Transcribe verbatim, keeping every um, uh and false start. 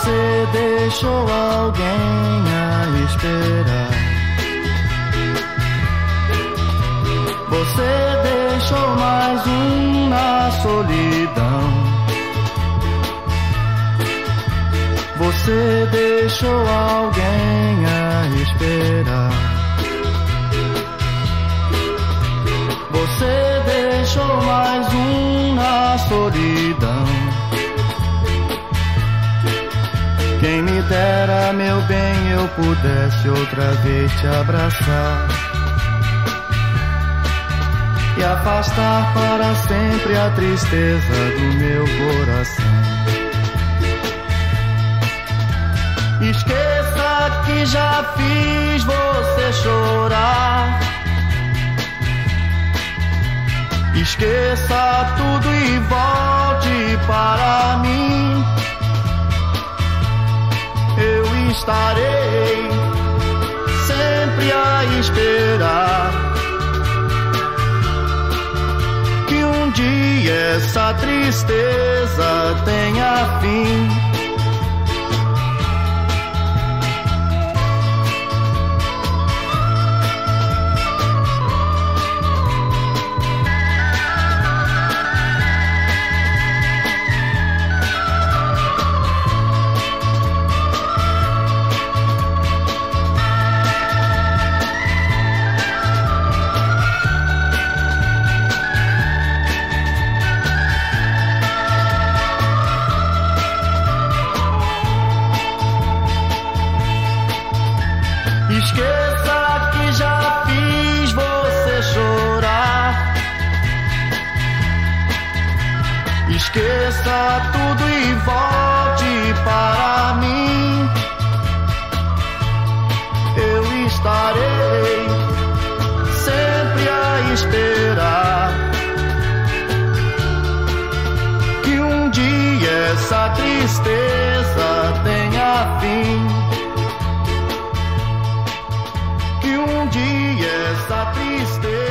Você deixou alguém a esperar. Você deixou mais um na solidão. Você deixou alguém a esperar. Você deixou mais um na solidão. Quem me dera, meu bem, eu pudesse outra vez te abraçar e afastar para sempre a tristeza do meu coração. Esqueça que já fiz você chorar. Esqueça tudo e volte para mim. Eu estarei sempre a esperar que um dia essa tristeza tenha fim. Esqueça que já fiz você chorar. Esqueça tudo e volte para mim. Eu estarei sempre a esperar que um dia essa tristeza tenha fim. Que um dia essa tristeza